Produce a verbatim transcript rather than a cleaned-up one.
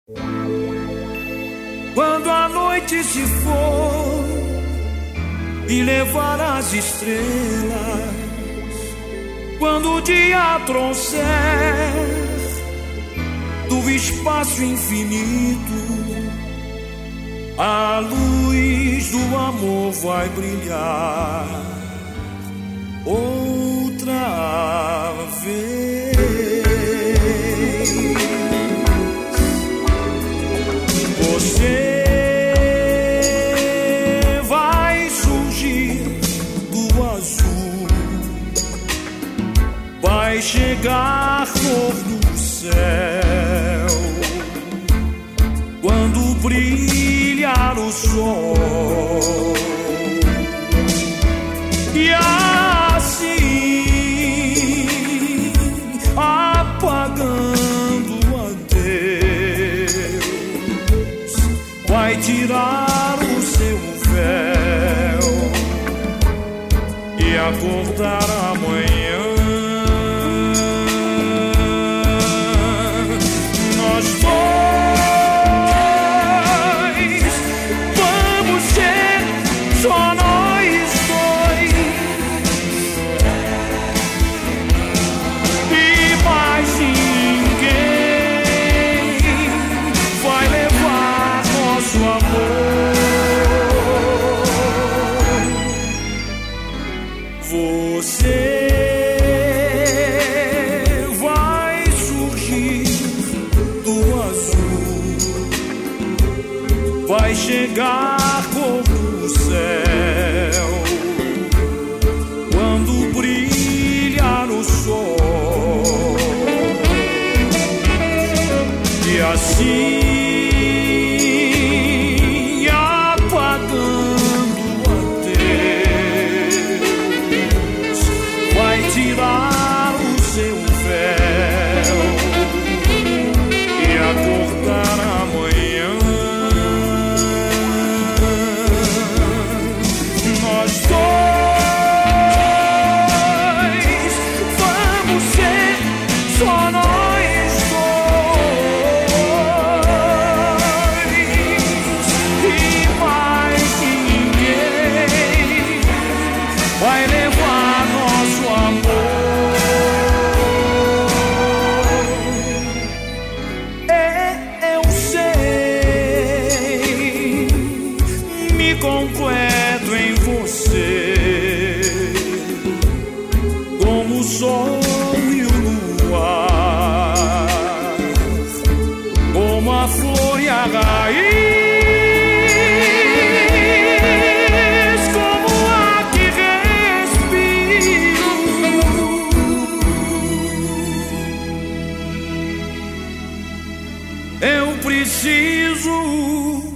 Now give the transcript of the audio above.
Quando a noite se for e levar as estrelas, quando o dia trouxer do espaço infinito, a luz do amor vai brilhar outra vez. Você vai surgir do azul, vai chegar cor do céu quando brilhar o sol, e assim apagando a Deus, vai tirar o seu véu e acordar amanhã. Nós dois vamos ser só nós dois, e mais ninguém vai levar nosso amor. Você vai surgir do azul, vai chegar cor do céu quando brilhar o sol, e assim apagando a Deus, vai tirar o seu véu e acordar amanhã. Nós dois vamos ser só nós dois, e mais ninguém vai levar nosso amor. É, eu sei, me completo em você, como o sol e o luar, como a flor e a raiz, como o ar que respiro. Eu preciso